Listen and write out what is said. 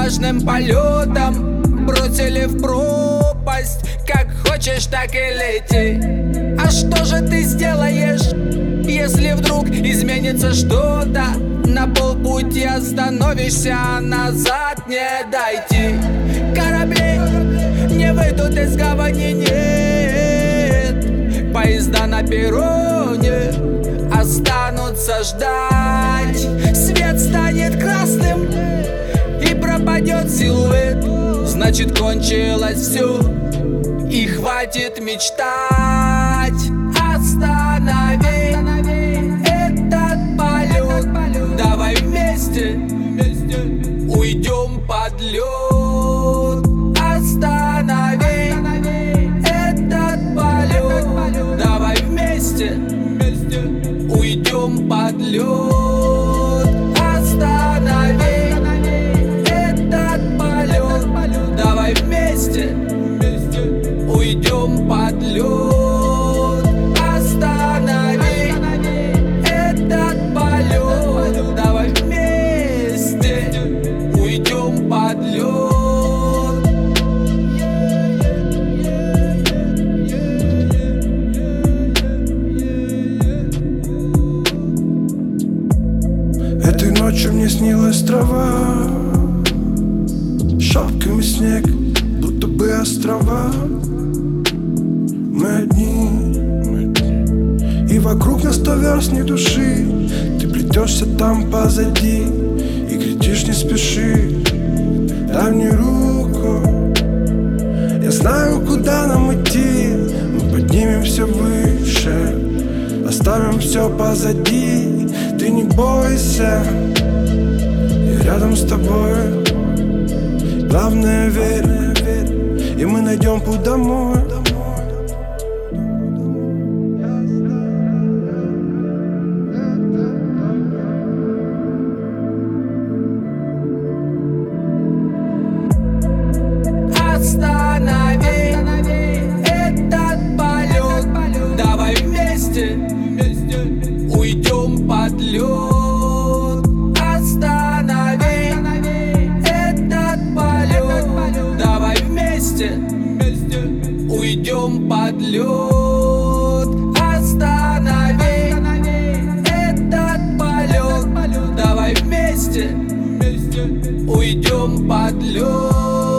отважным полетом бросили в пропасть. Как хочешь, так и лети. А что же ты сделаешь, если вдруг изменится что-то? На полпути остановишься, а назад не дойти. Кораблей не выйдут из гавани, нет. Поезда на перроне останутся ждать. Свет станет красным и пропадет силуэт. Значит, кончилось все и хватит мечтать. Останови этот полет. Давай вместе уйдем под лед. Останови этот полет. Давай вместе уйдем под лед. Останови этот полет. Давай вместе уйдем под лед. Останови этот полет. Давай вместе уйдем под лед. Этой ночью мне снилась трава, шапками снег, будто бы острова. Мы одни, и вокруг нас 100 верст ни души. Ты плетешься там позади и кричишь: не спеши, дай мне руку. Я знаю, куда нам идти. Мы поднимемся выше, оставим все позади. Ты не бойся, я рядом с тобой. Главное, верь, и мы найдем путь домой. Останови этот полет. Давай вместе уйдем под лед. Останови этот полет. Давай вместе уйдем под лед. Останови этот полет. Давай вместе уйдем под лед.